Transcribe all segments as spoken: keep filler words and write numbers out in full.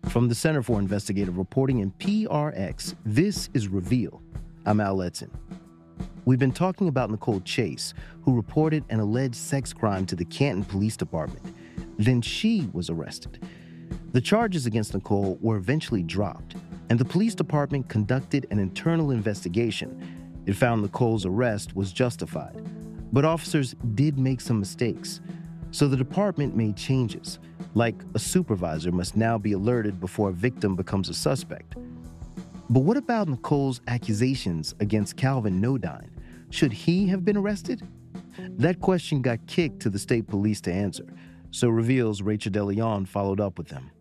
From the Center for Investigative Reporting and P R X, this is Reveal. I'm Al Letson. We've been talking about Nicole Chase, who reported an alleged sex crime to the Canton Police Department. Then she was arrested. The charges against Nicole were eventually dropped, and the police department conducted an internal investigation. It found Nicole's arrest was justified, but officers did make some mistakes. So the department made changes, like a supervisor must now be alerted before a victim becomes a suspect. But what about Nicole's accusations against Calvin Nodine? Should he have been arrested? That question got kicked to the state police to answer, so Reveal's Rachel DeLeon followed up with them.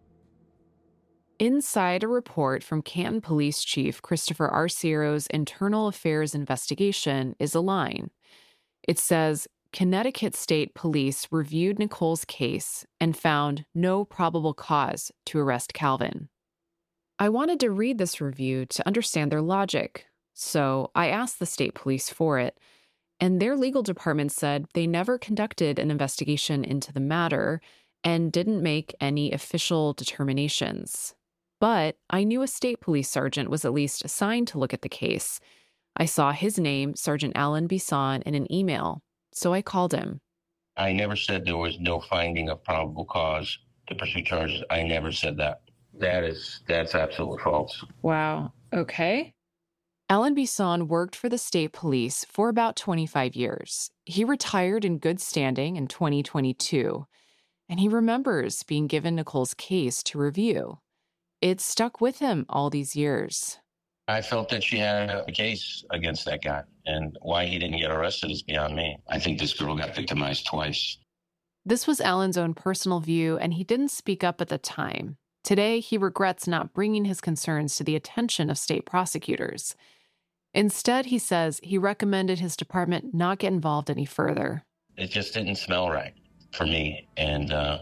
Inside a report from Canton Police Chief Christopher Arciero's internal affairs investigation is a line. It says, Connecticut State Police reviewed Nicole's case and found no probable cause to arrest Calvin. I wanted to read this review to understand their logic, so I asked the state police for it, and their legal department said they never conducted an investigation into the matter and didn't make any official determinations. But I knew a state police sergeant was at least assigned to look at the case. I saw his name, Sergeant Alan Bisson, in an email, so I called him. I never said there was no finding of probable cause to pursue charges. I never said that. That is, that's absolutely false. Wow. Okay. Alan Bisson worked for the state police for about twenty-five years. He retired in good standing in twenty twenty-two, and he remembers being given Nicole's case to review. It stuck with him all these years. I felt that she had a case against that guy, and why he didn't get arrested is beyond me. I think this girl got victimized twice. This was Alan's own personal view, and he didn't speak up at the time. Today, he regrets not bringing his concerns to the attention of state prosecutors. Instead, he says he recommended his department not get involved any further. It just didn't smell right for me, and uh,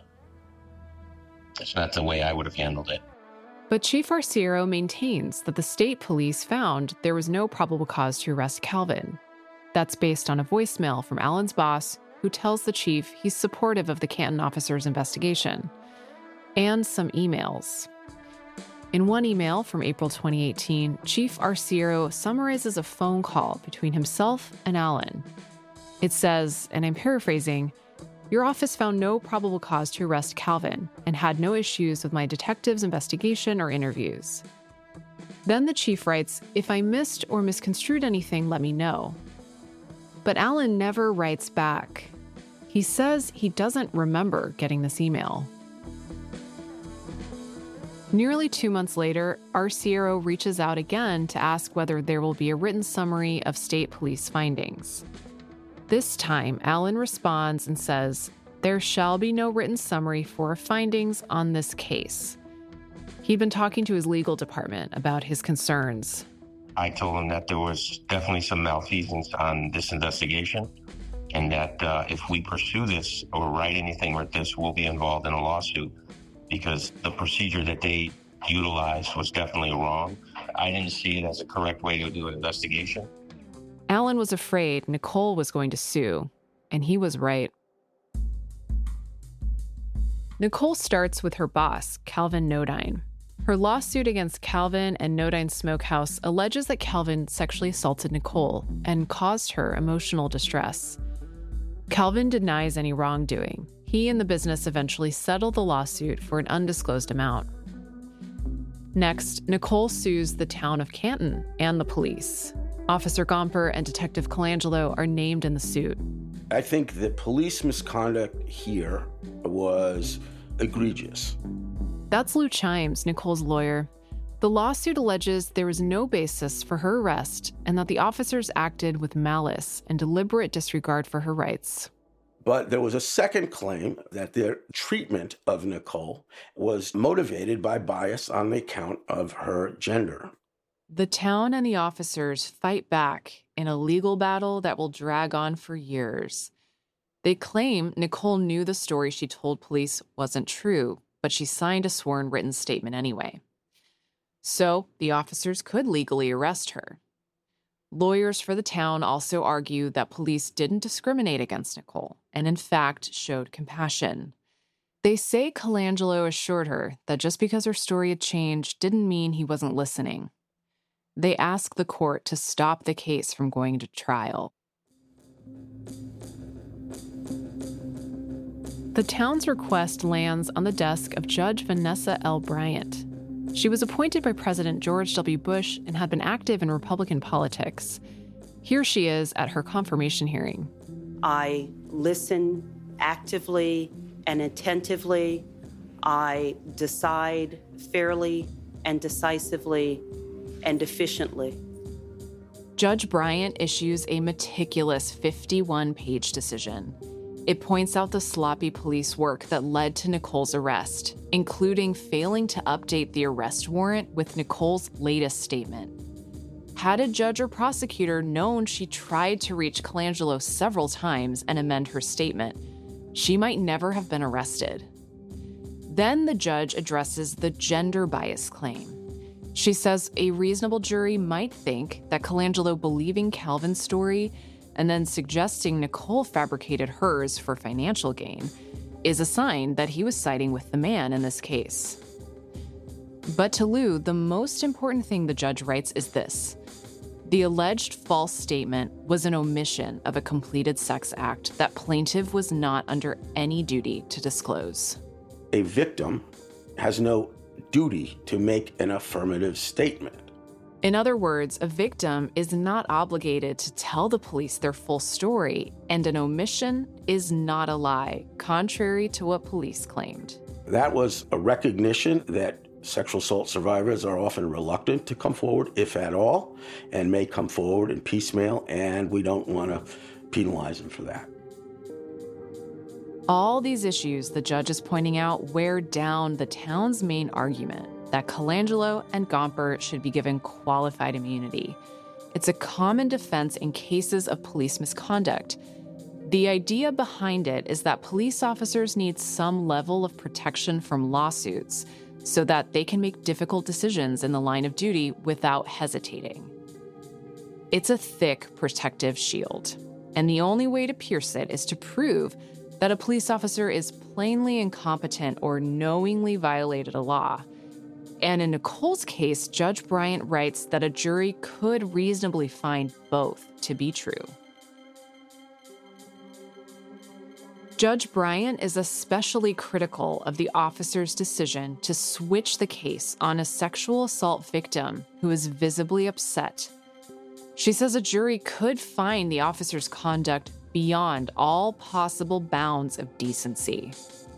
it's not the way I would have handled it. But Chief Arciero maintains that the state police found there was no probable cause to arrest Calvin. That's based on a voicemail from Alan's boss, who tells the chief he's supportive of the Canton officer's investigation, and some emails. In one email from April twenty eighteen, Chief Arciero summarizes a phone call between himself and Alan. It says, and I'm paraphrasing, "Your office found no probable cause to arrest Calvin and had no issues with my detective's investigation or interviews." Then the chief writes, "If I missed or misconstrued anything, let me know." But Alan never writes back. He says he doesn't remember getting this email. Nearly two months later, Arciero reaches out again to ask whether there will be a written summary of state police findings. This time, Alan responds and says, "There shall be no written summary for findings on this case." He'd been talking to his legal department about his concerns. I told him that there was definitely some malfeasance on this investigation, and that uh, if we pursue this or write anything with this, we'll be involved in a lawsuit, because the procedure that they utilized was definitely wrong. I didn't see it as a correct way to do an investigation. Alan was afraid Nicole was going to sue, and he was right. Nicole starts with her boss, Calvin Nodine. Her lawsuit against Calvin and Nodine Smokehouse alleges that Calvin sexually assaulted Nicole and caused her emotional distress. Calvin denies any wrongdoing. He and the business eventually settle the lawsuit for an undisclosed amount. Next, Nicole sues the town of Canton and the police. Officer Gomper and Detective Colangelo are named in the suit. I think the police misconduct here was egregious. That's Lou Chimes, Nicole's lawyer. The lawsuit alleges there was no basis for her arrest and that the officers acted with malice and deliberate disregard for her rights. But there was a second claim that their treatment of Nicole was motivated by bias on the account of her gender. The town and the officers fight back in a legal battle that will drag on for years. They claim Nicole knew the story she told police wasn't true, but she signed a sworn written statement anyway. So the officers could legally arrest her. Lawyers for the town also argue that police didn't discriminate against Nicole and, in fact, showed compassion. They say Colangelo assured her that just because her story had changed didn't mean he wasn't listening. They ask the court to stop the case from going to trial. The town's request lands on the desk of Judge Vanessa L. Bryant. She was appointed by President George W. Bush and had been active in Republican politics. Here she is at her confirmation hearing. I listen actively and attentively. I decide fairly and decisively and efficiently. Judge Bryant issues a meticulous fifty-one page decision. It points out the sloppy police work that led to Nicole's arrest, including failing to update the arrest warrant with Nicole's latest statement. Had a judge or prosecutor known she tried to reach Colangelo several times and amend her statement, she might never have been arrested. Then the judge addresses the gender bias claim. She says a reasonable jury might think that Colangelo believing Calvin's story and then suggesting Nicole fabricated hers for financial gain is a sign that he was siding with the man in this case. But to Lou, the most important thing the judge writes is this. The alleged false statement was an omission of a completed sex act that plaintiff was not under any duty to disclose. A victim has no duty to make an affirmative statement. In other words, a victim is not obligated to tell the police their full story, and an omission is not a lie, contrary to what police claimed. That was a recognition that sexual assault survivors are often reluctant to come forward, if at all, and may come forward in piecemeal, and we don't want to penalize them for that. All these issues the judge is pointing out wear down the town's main argument that Colangelo and Gomper should be given qualified immunity. It's a common defense in cases of police misconduct. The idea behind it is that police officers need some level of protection from lawsuits so that they can make difficult decisions in the line of duty without hesitating. It's a thick protective shield, and the only way to pierce it is to prove that a police officer is plainly incompetent or knowingly violated a law. And in Nicole's case, Judge Bryant writes that a jury could reasonably find both to be true. Judge Bryant is especially critical of the officer's decision to switch the case on a sexual assault victim who is visibly upset. She says a jury could find the officer's conduct beyond all possible bounds of decency.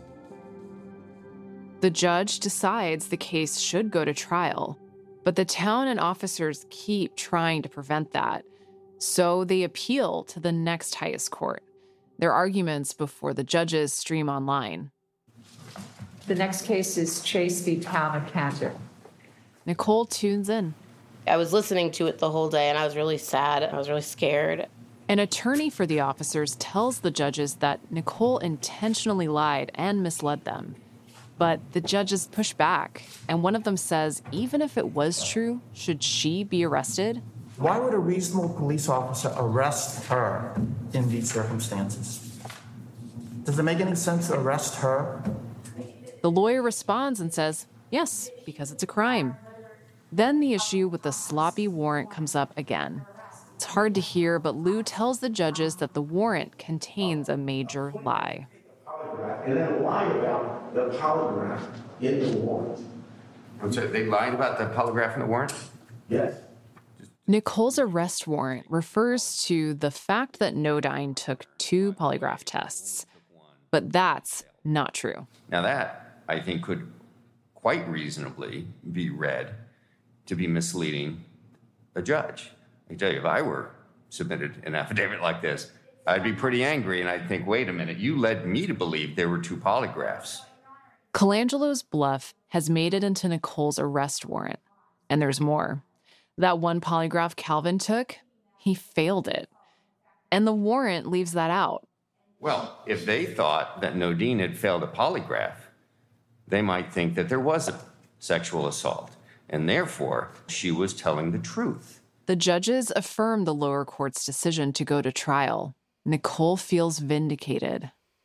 The judge decides the case should go to trial, but the town and officers keep trying to prevent that, so they appeal to the next highest court. Their arguments before the judges stream online. The next case is Chase v. Town of Cantor. Nicole tunes in. I was listening to it the whole day, and I was really sad. I was really scared. An attorney for the officers tells the judges that Nicole intentionally lied and misled them. But the judges push back, and one of them says, even if it was true, should she be arrested? Why would a reasonable police officer arrest her in these circumstances? Does it make any sense to arrest her? The lawyer responds and says, yes, because it's a crime. Then the issue with the sloppy warrant comes up again. It's hard to hear, but Lou tells the judges that the warrant contains a major lie. And then lie about the polygraph in the warrant. I'm sorry, they lied about the polygraph in the warrant? Yes. Nicole's arrest warrant refers to the fact that Nodine took two polygraph tests, but that's not true. Now that, I think, could quite reasonably be read to be misleading a judge. I can tell you, if I were submitted an affidavit like this, I'd be pretty angry, and I'd think, wait a minute, you led me to believe there were two polygraphs. Colangelo's bluff has made it into Nicole's arrest warrant, and there's more. That one polygraph Calvin took, he failed it. And the warrant leaves that out. Well, if they thought that Nodine had failed a polygraph, they might think that there wasn't sexual assault, and therefore she was telling the truth. The judges affirm the lower court's decision to go to trial. Nicole feels vindicated.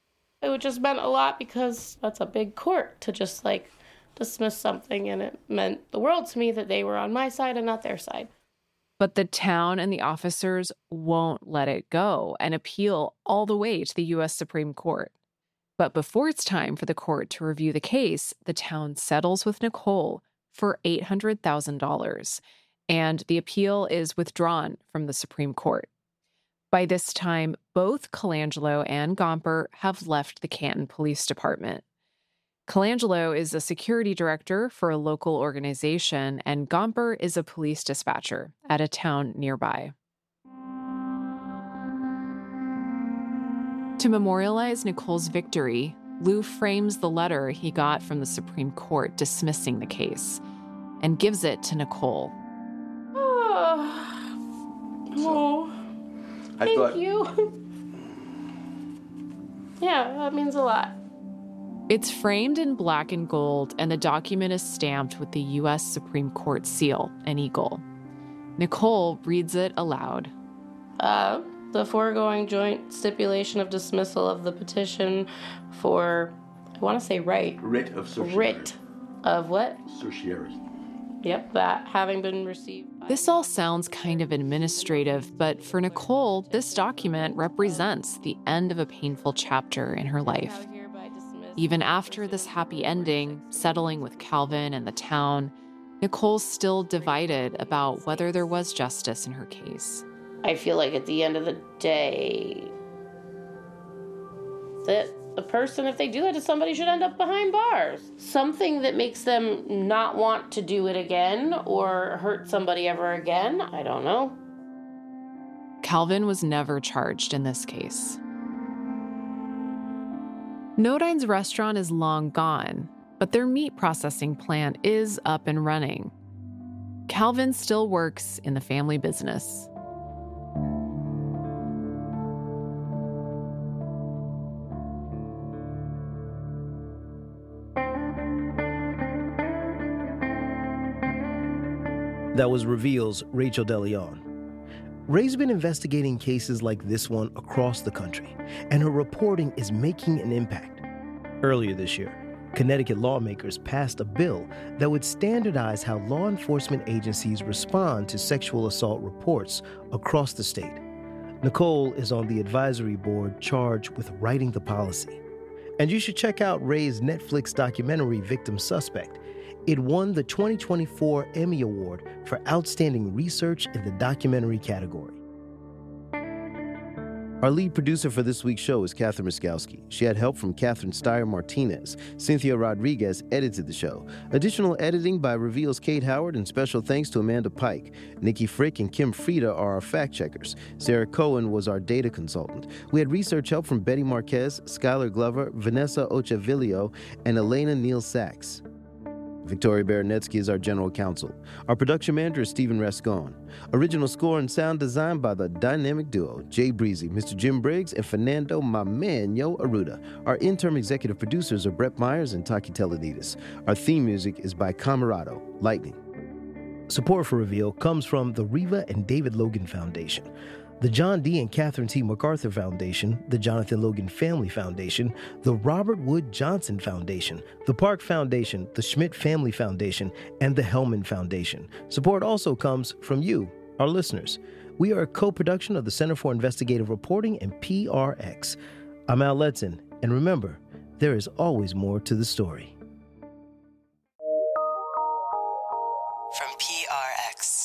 It just meant a lot because that's a big court to just like dismiss something, and it meant the world to me that they were on my side and not their side. But the town and the officers won't let it go and appeal all the way to the U S Supreme Court. But before it's time for the court to review the case, the town settles with Nicole for eight hundred thousand dollars, and the appeal is withdrawn from the Supreme Court. By this time, both Colangelo and Gomper have left the Canton Police Department. Colangelo is a security director for a local organization, and Gomper is a police dispatcher at a town nearby. To memorialize Nicole's victory, Lou frames the letter he got from the Supreme Court dismissing the case and gives it to Nicole. Oh, oh. I Thank thought, you. Yeah, that means a lot. It's framed in black and gold, and the document is stamped with the U S Supreme Court seal, an eagle. Nicole reads it aloud. Uh, the foregoing joint stipulation of dismissal of the petition for, I want to say right. writ of certiorari. Writ of what? Certiorari. Yep, that having been received. By This all sounds kind of administrative, but for Nicole, this document represents the end of a painful chapter in her life. Even after this happy ending, settling with Calvin and the town, Nicole's still divided about whether there was justice in her case. I feel like at the end of the day, that a person, if they do that to somebody, should end up behind bars. Something that makes them not want to do it again or hurt somebody ever again. I don't know. Calvin was never charged in this case. Nodine's restaurant is long gone, but their meat processing plant is up and running. Calvin still works in the family business. That was Reveal's Rachel DeLeon. Ray's been investigating cases like this one across the country, and her reporting is making an impact. Earlier this year, Connecticut lawmakers passed a bill that would standardize how law enforcement agencies respond to sexual assault reports across the state. Nicole is on the advisory board charged with writing the policy. And you should check out Ray's Netflix documentary, Victim Suspect. It won the twenty twenty-four Emmy Award for Outstanding Research in the documentary category. Our lead producer for this week's show is Catherine Miskowski. She had help from Catherine Steyer-Martinez. Cynthia Rodriguez edited the show. Additional editing by Reveal's Kate Howard, and special thanks to Amanda Pike. Nikki Frick and Kim Frieda are our fact-checkers. Sarah Cohen was our data consultant. We had research help from Betty Marquez, Skylar Glover, Vanessa Ochavilio, and Elena Neal Sachs. Victoria Baranetsky is our general counsel. Our production manager is Stephen Rascon. Original score and sound design by the dynamic duo Jay Breezy, Mister Jim Briggs, and Fernando Mameno Aruda. Our interim executive producers are Brett Myers and Taki Telenides. Our theme music is by Camerado, Lightning. Support for Reveal comes from the Reva and David Logan Foundation, the John D. and Catherine T. MacArthur Foundation, the Jonathan Logan Family Foundation, the Robert Wood Johnson Foundation, the Park Foundation, the Schmidt Family Foundation, and the Hellman Foundation. Support also comes from you, our listeners. We are a co-production of the Center for Investigative Reporting and P R X. I'm Al Letson, and remember, there is always more to the story. From P R X.